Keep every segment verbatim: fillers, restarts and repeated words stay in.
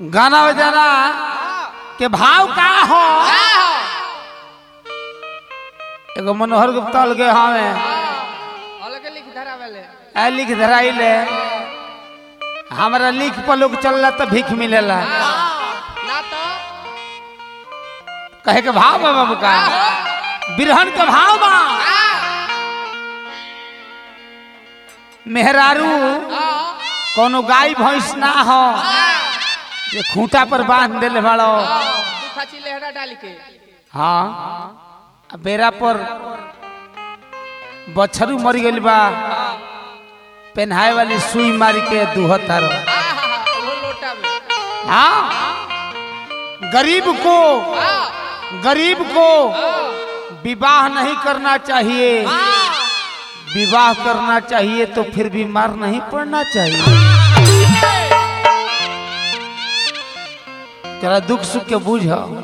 गाना बजाना के भाव का हो एगो मनोहर गुप्ता लगे हमें अलग लिख धरा वाले आ लिख धराई ले हमारा लिख पर लोग चलला तो भीख मिलेला ना तो कहे के भाव बा बाबू का बिरहन के भाव बा मेहरारू कोनो गाय भैंस ना हो ये खूंटा पर बांध देले बाड़ो तू खाची लहरा डाल के हाँ आ बेरा पर बछरू मर गइल बा पेन्हाए वाली सुई मार के दुहतर वो लोटा में हाँ गरीब को गरीब को विवाह नहीं करना चाहिए विवाह करना चाहिए तो फिर बीमार नहीं पड़ना चाहिए तेरा दुख सुख के बुझ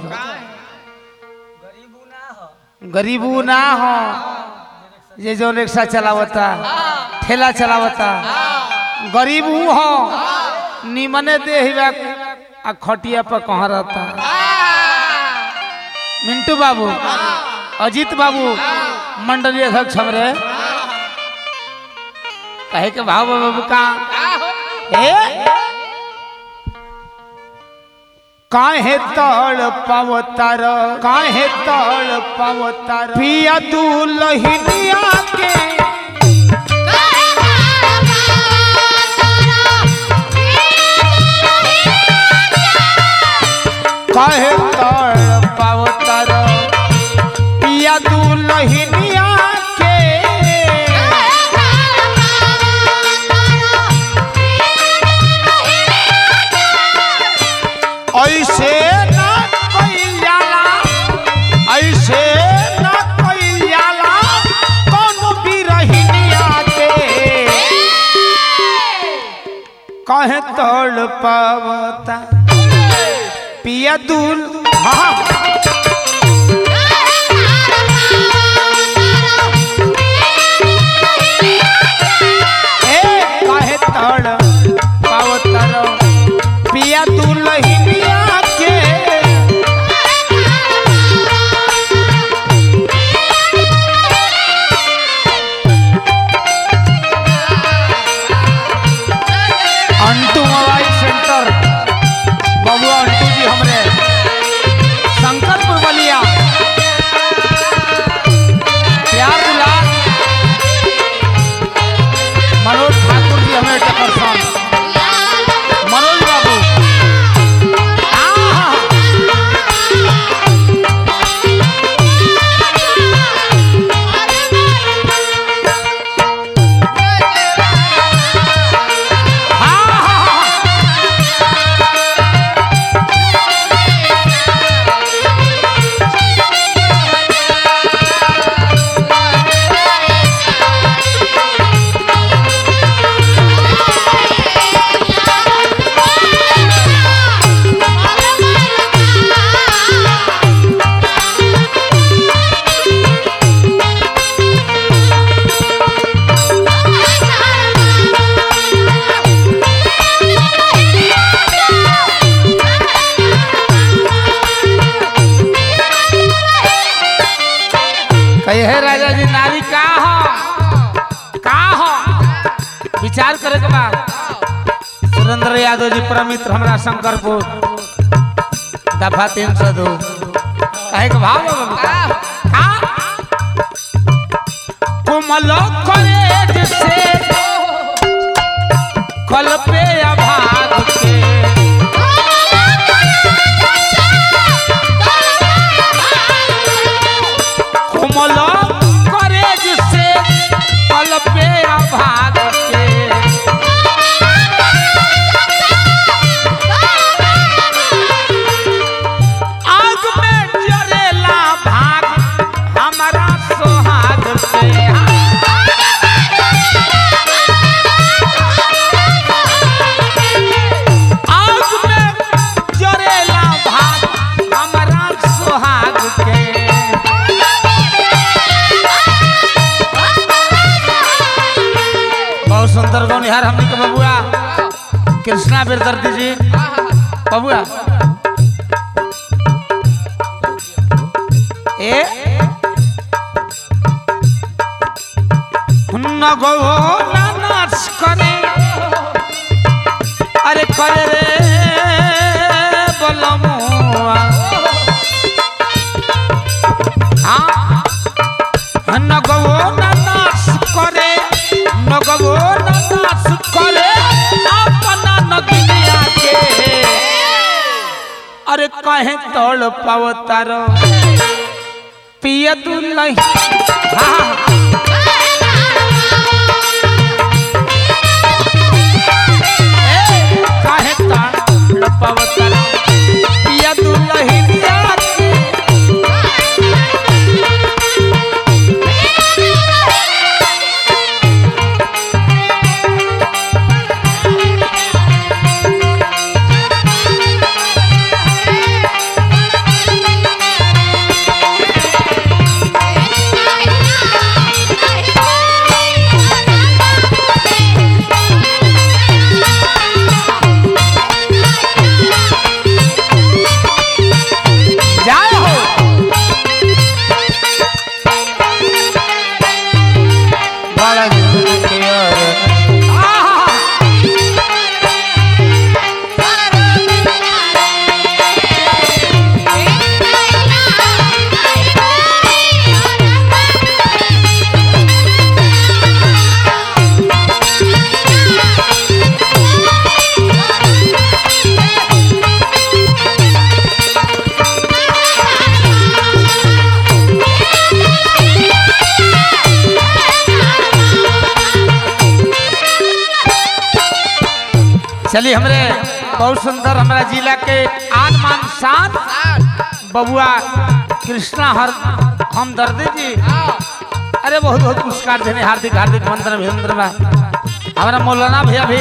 गरीबू ना हो ये जो रिक्शा चलावता ठेला चलावता गरीब हो निमने दे आ खटिया पर कहाँ रहता मिंटू बाबू अजीत बाबू मंडलीय अध्यक्ष हमरे कहे के भाव बाबू का काहे तड़ पावतार काहे तड़ पावतार पिया तू लहिनिया के काहे तड़ पावतार पिया तू लहिनिया के ऐसे ना कइल जाला ऐसे ना कइल जाला कोनो बिरहिनिया के कहे तड़ पावता पिया दूल हाँ ए कहे तड़ पावता पिया दूल लहिनिया के अंटू मोबाइल सेंटर बाबू अंटू जी हमरे शंकरपुर बलिया प्यार दुलार मनोज ठाकुर जी हमें टकर मनोज बाबू कहे राजा जी नारी का हो का हो विचार करे के बाद सुरेंद्र यादव जी प्रमित्र हमरा शंकरपुर दफा तीन सौ दो कहे के भाव का कोमल करेज से कल पे अभाग के कोमल करेज से कल पे अभाग के आग में जरेला भाग हमारा सोहाग से आग में जरेला भाग हमारा सोहाग के बहुत सुंदर गौनिहार हमनी के बबुआ कृष्णा बिरदर्दी जी बबुआ ए न गो ना नाच करे अरे करे रे बलमुआ हाँ न गो ना नाच करे न गो ना नाच करे अपना नदिया के अरे कहे तोड़ पाव तारो पिया दुल्हन हाँ काहे तोड़ पाव तारो पिया दुल्हन चलिए हमरे बहुत सुंदर हमारा जिला के आन मान शान बबुआ कृष्णा हर हम दर्दी जी अरे बहुत बहुत पुरस्कार देने हार्दिक हार्दिक वंदन अभिनंदन हमारा मौलाना भैया भी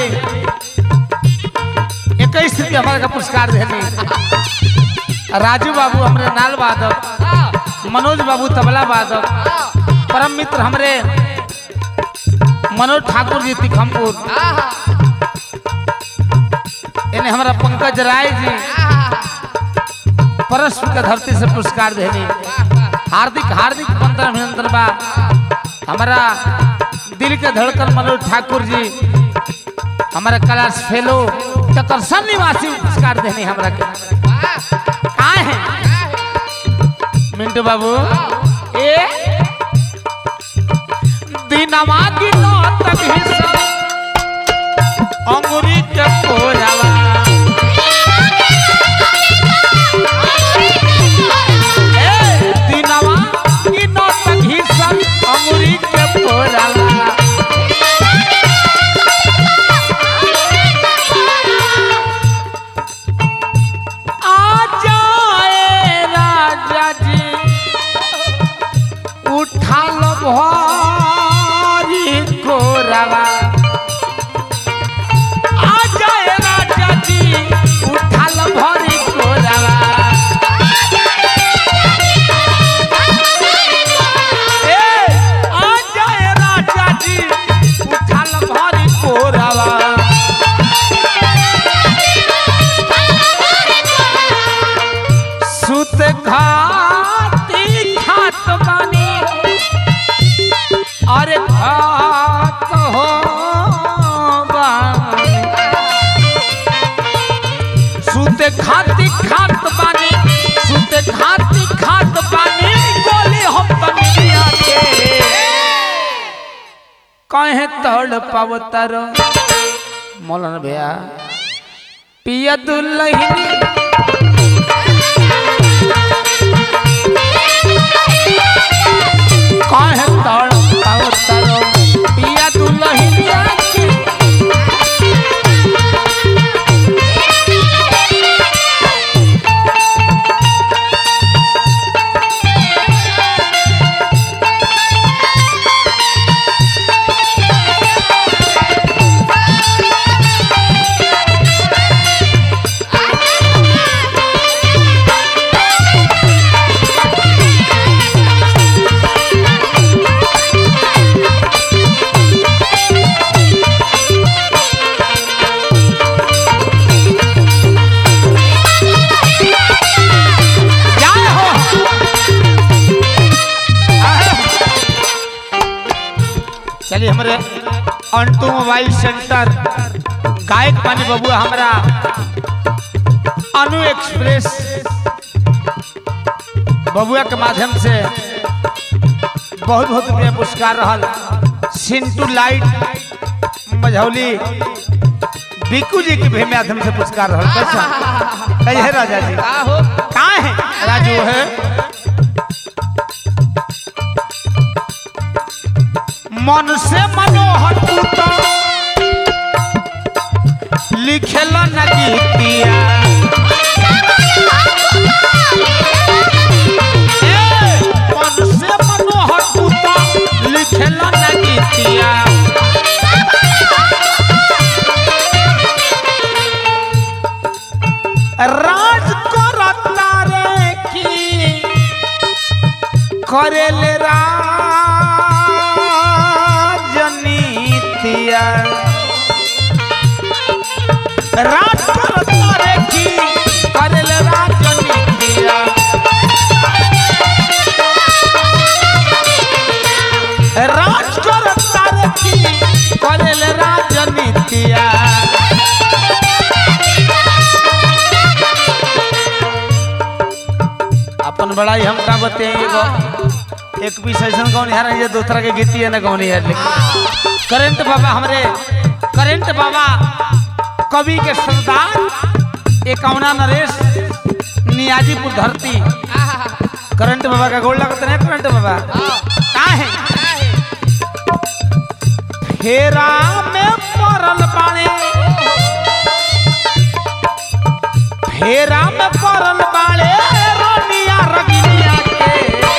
इक्कीस रुपये हमारे का पुरस्कार देने राजू बाबू हमारे नाल वादक मनोज बाबू तबला वादक परम मित्र हमारे मनोज ठाकुर जी तिखमपुर इन्हें हमारा पंकज राय जी परस्पर का धरती से पुरस्कार देने हार्दिक हार्दिक वंदन अभिनंदन बा हमारा दिल के धड़कन मनोज ठाकुर जी हमारा क्लास फेलो चकरसन निवासी पुरस्कार देने हमरा के आए हैं मिंटू बाबू ए दिनमा की नौत भी अंगूरी के कोरावा ए दिनवा की नौत घिसन अंगूरी के कोरावा आ जाए राजा जी उठा लो भारी कोरावा अरे भात हो सुते खाती खात बानी सुते खाती खात बानी बोली हम बनिया के कहे तड़ पावतर मौलाना भैया पिया दुल्हन कहे तड़ पावतर पिया दुल्हनिया के चलिए हमारे अंटू मोबाइल सेंटर गायक पानी बबुआ हमारा अनु एक्सप्रेस बबुआ के माध्यम से बहुत बहुत रुपया पुरस्कार रहा। सिंटू लाइट मझौली बिकू जी के भी माध्यम से पुरस्कार रहा। कैसा कही है राजा जी कहाँ है राजू है मन से मनोहर तू तो लिखेला न गीतिया मन से मनोहर तू तो लिखेला न गीतिया राज करता रे की करेले रा राज करता रे की करल राजनीतिया राज करता रे की करल राजनीतिया अपन बड़ाई हम का बताएंगे एक भी सैसन कौन यार है दूसरा के गीती है ना कौन यार लेकिन करंट बाबा हमरे करंट बाबा कवि के सरदार एकावना नरेश नियाजीपुर धरती करंट बाबा का गोल लगता है। करंट बाबा कहाँ है फेरा में पड़ल बाणे फेरा में पड़ल बाणे रोनिया रगिनिया के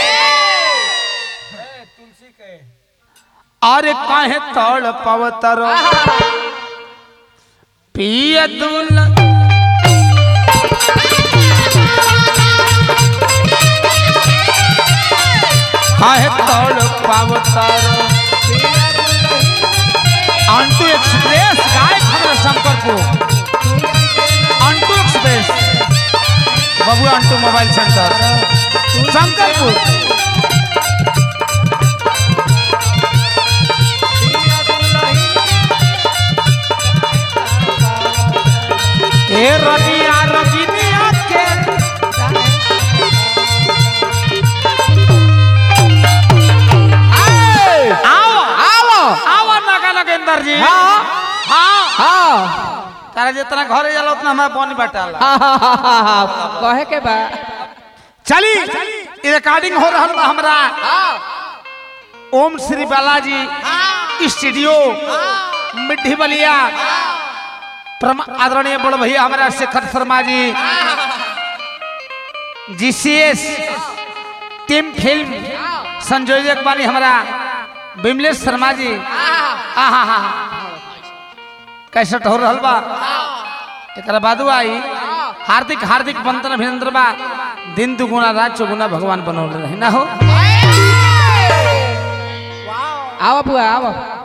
तुलसी के अरे काहे तड़ पवतर पिया दुल काहे तड़ पवतर अंटू एक्सप्रेस गायक हमारा शंकरपुर अंटू एक्सप्रेस बबुआ अंटू मोबाइल सेंटर शंकरपुर ए रनिया रगिनिया के आओ आओ आओ नागा नगेंद्र जी हाँ हाँ हाँ तारा जितना घरे जाला उतना हमारा पानी बटाला कहे के बा चली रिकॉर्डिंग हो रहा बा हमरा ओम श्री बालाजी स्टूडियो मिट्टी बलिया आदरणीय बड़ भैया हमारा Shekhar Sharma ji GCS team film संयोजक बानी हमारा बिमलेश शर्मा जी आहा हा कैसे हो रहा बा एक बादू आई हार्दिक हार्दिक बंदन अभिनंदन बा दिन दुगुना रात चौगुना भगवान बनौले रहे ना हो आओ बुआ आओ